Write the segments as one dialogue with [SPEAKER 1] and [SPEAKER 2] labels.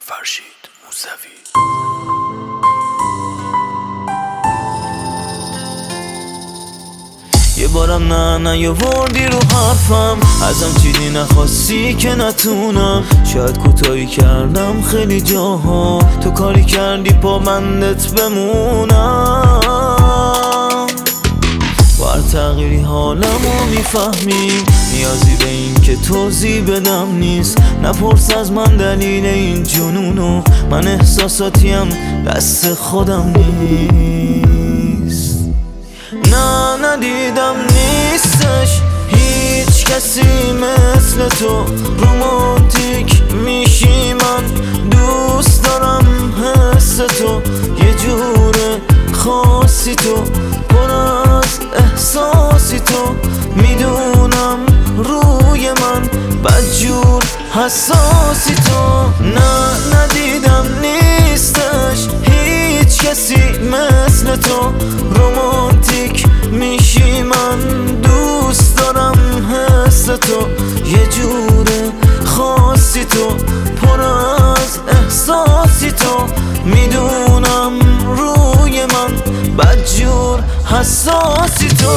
[SPEAKER 1] فرشید موسوی. یه بارم نه یاوردی رو حرفم، ازم چیزی نخواستی که نتونم. شاید کوتاهی کردم خیلی جاها، تو کاری کردی پا بندت بمونم. بر تغییری حالمو میفهمی، نیازی به این که توضیح بدم نیست. نپرس از من دلیل این جنونو، من احساساتیم دست خودم نیست. نه ندیدم نیستش هیچ کسی مثل تو. رومانتیک میشی من دوست دارم حس تو، یه جور خاصی تو، پر از احساسی تو. میدونم روی من بدجور حساسی تو. نه ندیدم نیستش هیچ کسی مثل تو. رومانتیک میشی من دوست دارم حس تو، یه جور خاصی تو، پر از احساسی تو. میدونم روی من بدجور حساسی تو.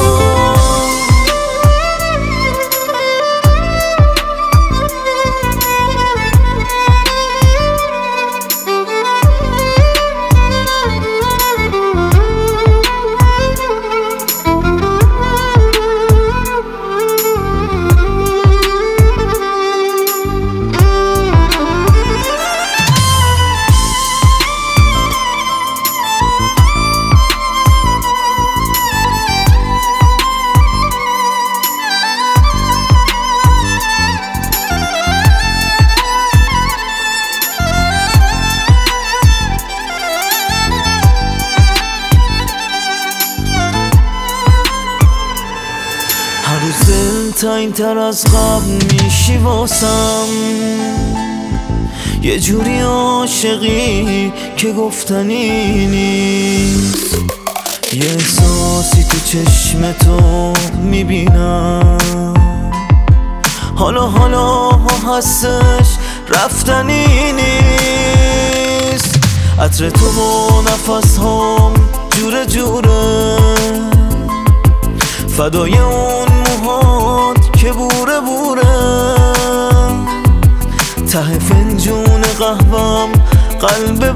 [SPEAKER 1] هر روز دلتنگ تر از قبل میشی واسم، یه جوری عاشقی که گفتنی نیست. یه احساسی تو چشم تو میبینم، حالا هستش رفتنی نیست. عطر تو و نفس هم جوره، فدای اون موهات که بوره. ته فنجون قهوم قلب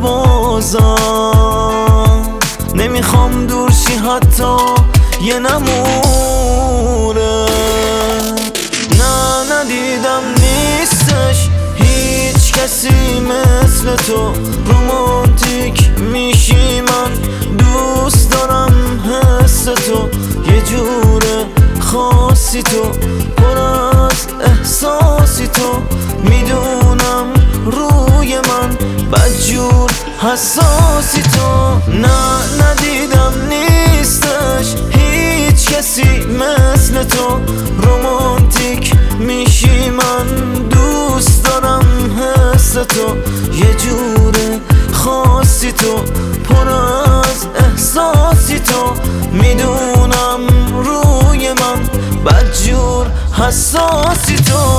[SPEAKER 1] بازم، نمیخوام دور شی حتی یه نموره. نه ندیدم نیستش هیچ کسی مثل تو. رومانتیک میشی من دوست دارم حس تو، یه جور خاصی تو، پر از احساسی تو. میدونم روی من بدجور حساسی تو. نه ندیدم نیستش هیچ کسی مثل تو. رومانتیک میشی من دوست دارم حس تو، یه جور خاصی تو، پر از احساسی تو. میدونم روی من بدجور حساسی تو.